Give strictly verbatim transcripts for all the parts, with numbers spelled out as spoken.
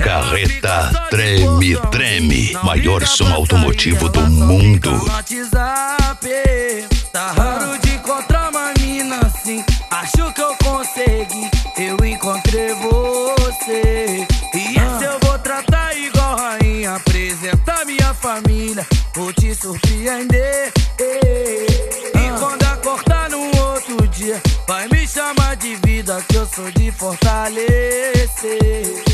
Carreta Treme Treme, maior som automotivo do mundo. Tá raro de encontrar uma mina assim. Acho que eu consegui, eu encontrei você. E essa eu vou tratar igual rainha, apresentar minha família, vou te surpreender. E quando acordar no outro dia, vai me chamar de vida, que eu sou de fortalecer.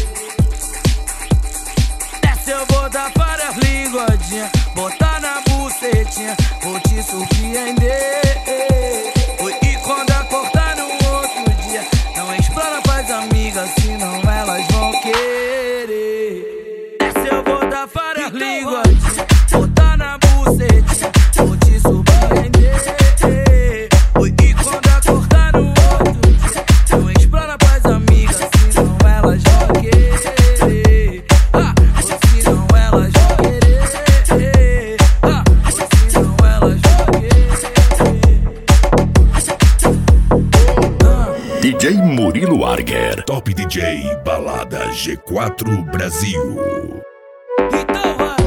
Essa eu vou dar várias linguadinhas, botar na bucetinha, vou te surpreender. E quando acordar no outro dia, não explana pras amigas, senão elas vão querer. Essa eu vou dar várias linguadinhas, botar na bucetinha, vou te surpreender. E quando acordar no outro dia, não explana pras amigas, senão elas vão querer. Ah, ou senão elas vão querer. Ah, ou senão elas vão querer. D J Murilo Arger, Top D J Balada G quatro Brasil. Então vai.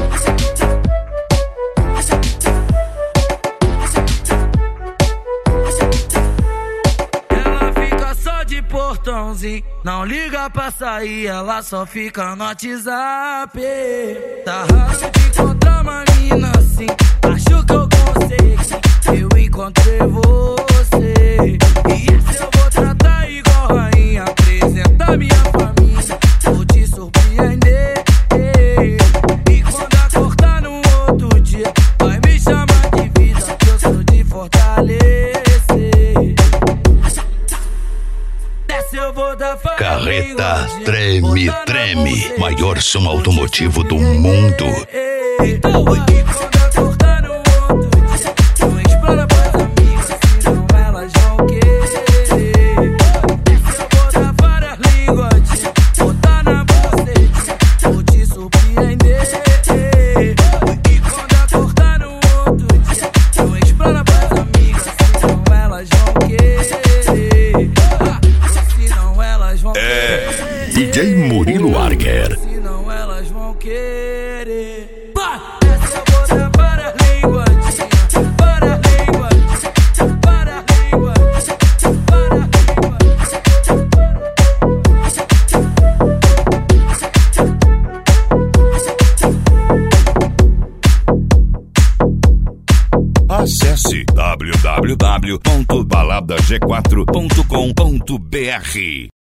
Ela fica só de portãozinho, não liga pra sair, ela só fica no WhatsApp. Tá raro de encontrar uma mina assim. Acho que eu consegui, eu encontrei você. E essa eu vou tratar igual rainha, apresentar minha família, vou te surpreender. E quando acordar no outro dia, vai me chamar de vida, que eu sou de fortalecer. Essa eu vou dar várias Carreta linguadinhas, Treme botar na Treme, bucetinha, maior som vou te automotivo do surpreender. mundo. Então vai. E quando acordar no outro dia, não explana pras amigas, senão elas vão querer. Essa eu vou dar várias linguadinhas, botar na bucetinha, vou te surpreender. E quando acordar no outro dia, não explana pras amigas, senão elas vão querer. Ah, ou senão elas vão querer. D J Murilo Arger. Senão elas vão querer. Vai! Essa eu vou dar várias linguadinhas, várias linguadinhas, várias linguadinhas, várias Acesse w w w ponto balada g quatro ponto com ponto b r.